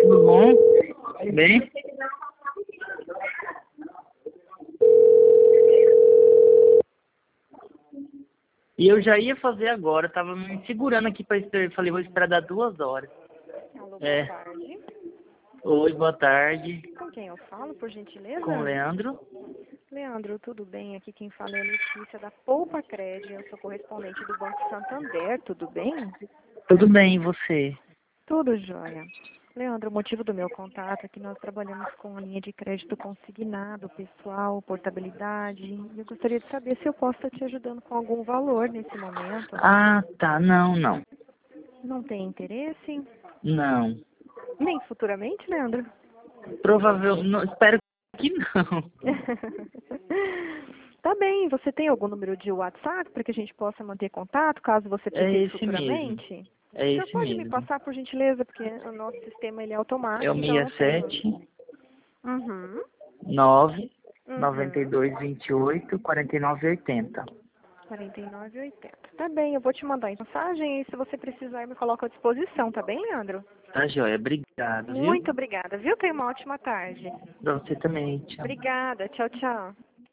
tudo bom? Bem? E eu já ia fazer agora, tava me segurando aqui para esperar, falei, vou esperar dar 2 horas. Alô, boa É. tarde. Oi, boa tarde. Com quem eu falo, por gentileza? Com o Leandro. Leandro, tudo bem? Aqui quem fala é a Letícia da Poupa Cred. Eu sou correspondente do Banco Santander, tudo bem? Tudo bem, e você? Tudo jóia. Leandro, o motivo do meu contato é que nós trabalhamos com a linha de crédito consignado, pessoal, portabilidade. E eu gostaria de saber se eu posso estar te ajudando com algum valor nesse momento. Ah, tá, não. Não tem interesse? Não. Nem futuramente, Leandro? Provável, não, espero que não. Tá bem, você tem algum número de WhatsApp para que a gente possa manter contato, caso você É precise esse mesmo. futuramente? É O senhor esse pode me mesmo. passar, por gentileza, porque o nosso sistema ele é É o automático, então eu não tenho. 67 Uhum, 9 uhum. 92 28 49 80. 49,80. Tá bem, eu vou te mandar a mensagem e se você precisar, me coloca à disposição, tá bem, Leandro? Tá joia, obrigado, viu? Muito obrigada, viu? Tenha uma ótima tarde. Pra você também, tchau. Obrigada, tchau, tchau.